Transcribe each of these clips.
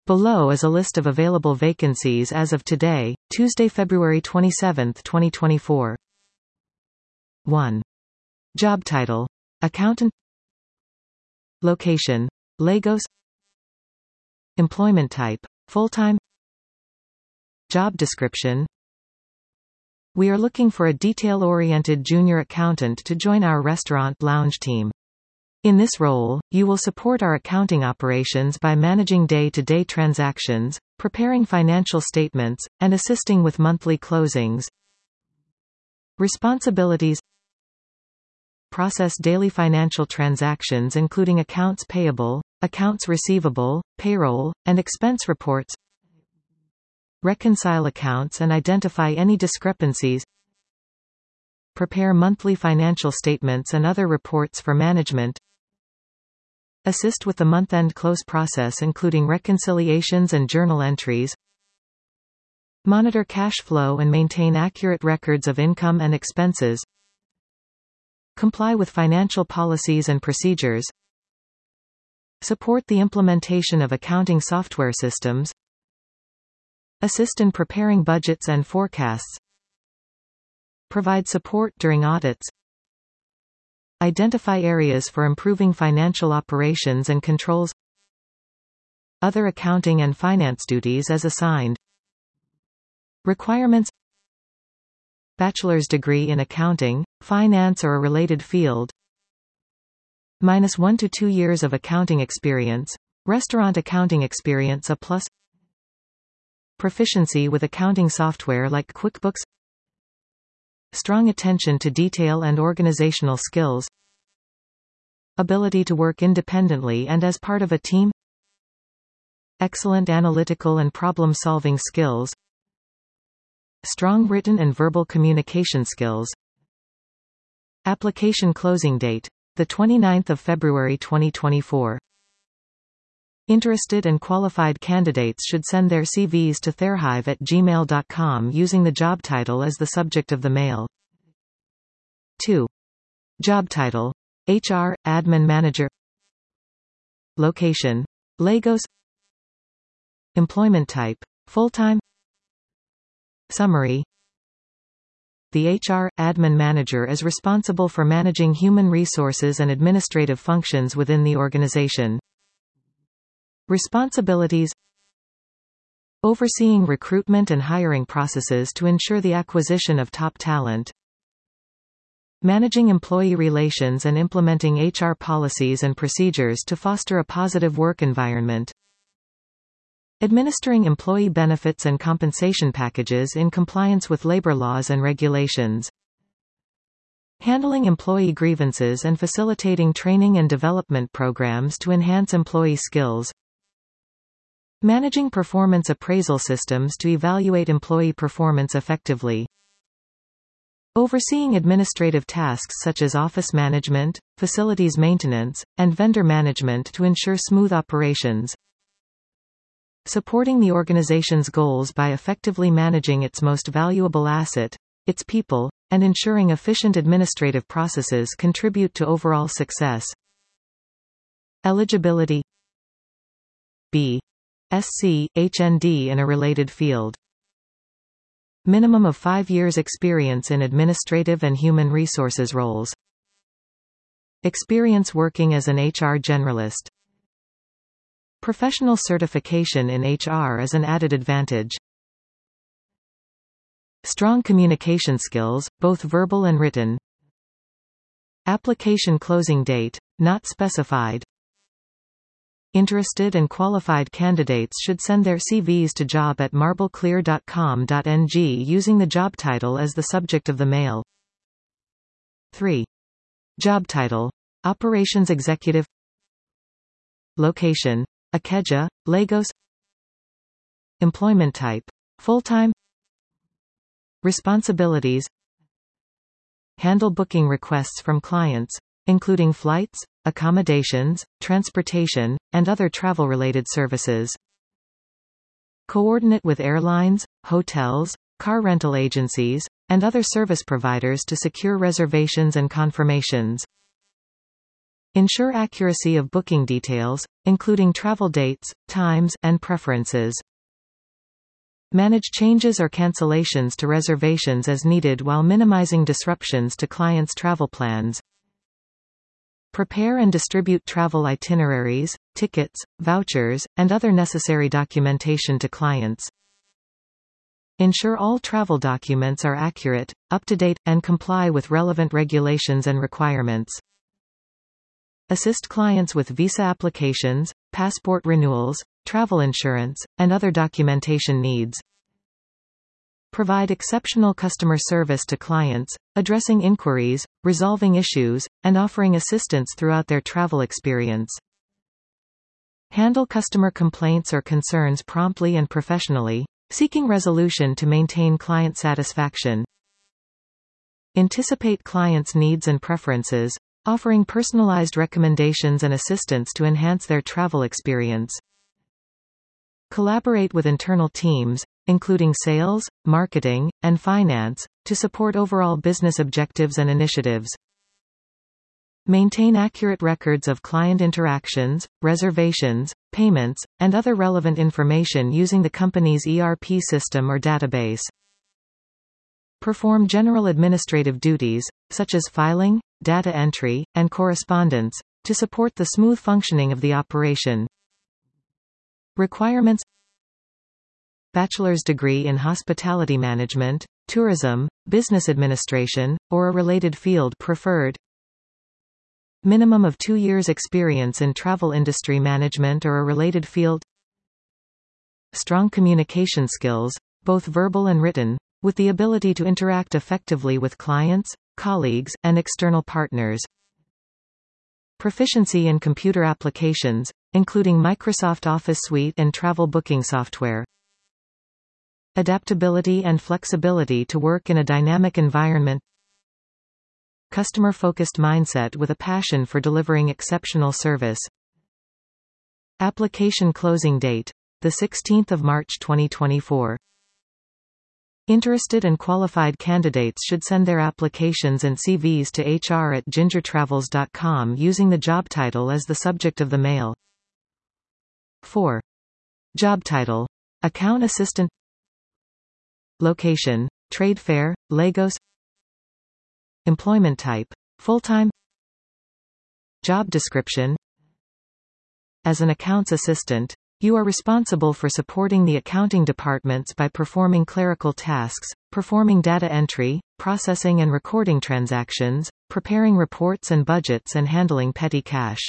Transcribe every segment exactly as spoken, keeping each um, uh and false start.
Below is a list of available vacancies as of today, Tuesday, February twenty-seventh, twenty twenty-four. one. Job title: Accountant. Location: Lagos. Employment type: full-time. Job description: We are looking for a detail-oriented junior accountant to join our restaurant lounge team. In this role, you will support our accounting operations by managing day-to-day transactions, preparing financial statements, and assisting with monthly closings. Responsibilities: Process daily financial transactions including accounts payable, accounts receivable, payroll, and expense reports. Reconcile accounts and identify any discrepancies. Prepare monthly financial statements and other reports for management. Assist with the month-end close process including reconciliations and journal entries. Monitor cash flow and maintain accurate records of income and expenses. Comply with financial policies and procedures. Support the implementation of accounting software systems. Assist in preparing budgets and forecasts. Provide support during audits. Identify areas for improving financial operations and controls. Other accounting and finance duties as assigned. Requirements: Bachelor's degree in accounting, finance or a related field. Minus one to two years of accounting experience. Restaurant accounting experience a plus. Proficiency with accounting software like QuickBooks. Strong attention to detail and organizational skills. Ability to work independently and as part of a team. Excellent analytical and problem-solving skills. Strong written and verbal communication skills. Application closing date: the twenty-ninth of February twenty twenty-four. Interested and qualified candidates should send their C Vs to therhive at gmail dot com using the job title as the subject of the mail. two. Job title: H R, Admin Manager. Location: Lagos. Employment type: full-time. Summary: The H R, Admin Manager is responsible for managing human resources and administrative functions within the organization. Responsibilities: Overseeing recruitment and hiring processes to ensure the acquisition of top talent. Managing employee relations and implementing H R policies and procedures to foster a positive work environment. Administering employee benefits and compensation packages in compliance with labor laws and regulations. Handling employee grievances and facilitating training and development programs to enhance employee skills. Managing performance appraisal systems to evaluate employee performance effectively. Overseeing administrative tasks such as office management, facilities maintenance, and vendor management to ensure smooth operations. Supporting the organization's goals by effectively managing its most valuable asset, its people, and ensuring efficient administrative processes contribute to overall success. Eligibility: B. Sc, H N D in a related field. Minimum of five years experience in administrative and human resources roles. Experience working as an H R generalist. Professional certification in H R is an added advantage. Strong communication skills, both verbal and written. Application closing date: not specified. Interested and qualified candidates should send their C Vs to job at marble clear dot com dot N G using the job title as the subject of the mail. three. Job title: Operations Executive. Location: Ikeja, Lagos. Employment type: full-time. Responsibilities: Handle booking requests from clients, including flights, accommodations, transportation, and other travel-related services. Coordinate with airlines, hotels, car rental agencies, and other service providers to secure reservations and confirmations. Ensure accuracy of booking details, including travel dates, times, and preferences. Manage changes or cancellations to reservations as needed while minimizing disruptions to clients' travel plans. Prepare and distribute travel itineraries, tickets, vouchers, and other necessary documentation to clients. Ensure all travel documents are accurate, up-to-date, and comply with relevant regulations and requirements. Assist clients with visa applications, passport renewals, travel insurance, and other documentation needs. Provide exceptional customer service to clients, addressing inquiries, resolving issues, and offering assistance throughout their travel experience. Handle customer complaints or concerns promptly and professionally, seeking resolution to maintain client satisfaction. Anticipate clients' needs and preferences, offering personalized recommendations and assistance to enhance their travel experience. Collaborate with internal teams, including sales, marketing, and finance, to support overall business objectives and initiatives. Maintain accurate records of client interactions, reservations, payments, and other relevant information using the company's E R P system or database. Perform general administrative duties, such as filing, data entry, and correspondence, to support the smooth functioning of the operation. Requirements: bachelor's degree in hospitality management, tourism, business administration, or a related field preferred. Minimum of two years experience in travel industry management or a related field. Strong communication skills, both verbal and written, with the ability to interact effectively with clients, colleagues, and external partners. Proficiency in computer applications, including Microsoft Office Suite and travel booking software. Adaptability and flexibility to work in a dynamic environment. Customer-focused mindset with a passion for delivering exceptional service. Application closing date: the sixteenth of March twenty twenty-four. Interested and qualified candidates should send their applications and C Vs to H R at ginger travels dot com using the job title as the subject of the mail. four. Job title: Account Assistant. Location: Trade Fair, Lagos. Employment type: full-time. Job description: as an accounts assistant, you are responsible for supporting the accounting departments by performing clerical tasks, performing data entry, processing and recording transactions, preparing reports and budgets, and handling petty cash.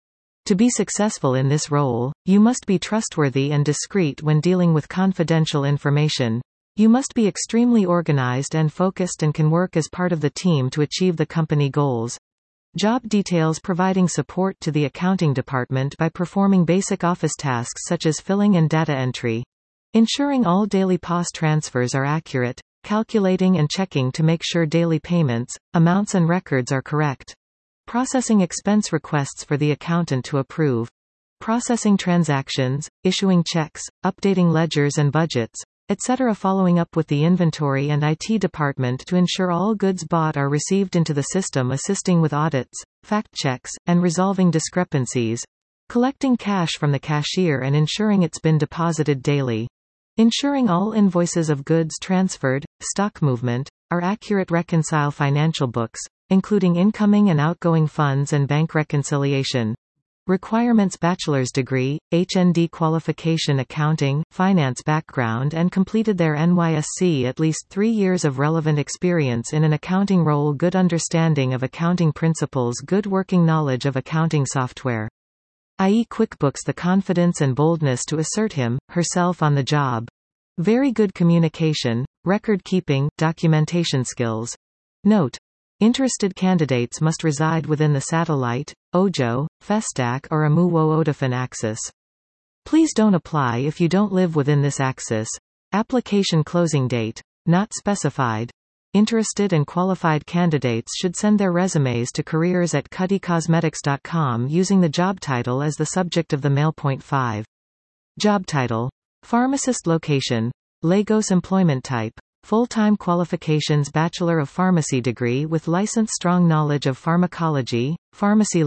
To be successful in this role, you must be trustworthy and discreet when dealing with confidential information. You must be extremely organized and focused and can work as part of the team to achieve the company goals. Job details: providing support to the accounting department by performing basic office tasks such as filling and data entry. Ensuring all daily P O S transfers are accurate, calculating and checking to make sure daily payments, amounts and records are correct. Processing expense requests for the accountant to approve. Processing transactions, issuing checks, updating ledgers and budgets, et cetera. Following up with the inventory and I T department to ensure all goods bought are received into the system, assisting with audits, fact checks, and resolving discrepancies. Collecting cash from the cashier and ensuring it's been deposited daily. Ensuring all invoices of goods transferred, stock movement, are accurate. Reconcile financial books, including incoming and outgoing funds and bank reconciliation. Requirements: bachelor's degree, H N D qualification, accounting, finance background, and completed their N Y S C at least three years of relevant experience in an accounting role, good understanding of accounting principles, good working knowledge of accounting software, that is QuickBooks, the confidence and boldness to assert him, herself on the job. Very good communication, record keeping, documentation skills. Note: interested candidates must reside within the satellite, O J O, FESTAC or AMU-Wodafone axis. Please don't apply if you don't live within this axis. Application closing date: not specified. Interested and qualified candidates should send their resumes to careers at cuddy cosmetics dot com using the job title as the subject of the mail. Point five. Job title: pharmacist. Location: Lagos. Employment type: full-time. Qualifications: Bachelor of Pharmacy degree with license, strong knowledge of pharmacology, pharmacy law,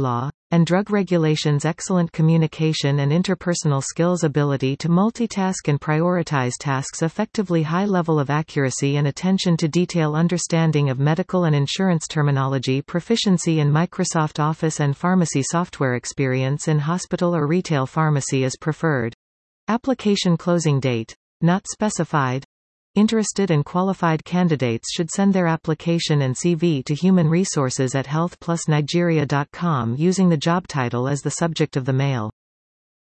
and drug regulations. Excellent communication and interpersonal skills, ability to multitask and prioritize tasks effectively, high level of accuracy and attention to detail, understanding of medical and insurance terminology, proficiency in Microsoft Office and pharmacy software, experience in hospital or retail pharmacy is preferred. Application closing date not specified. Interested and qualified candidates should send their application and C V to Human Resources at health plus nigeria dot com using the job title as the subject of the mail.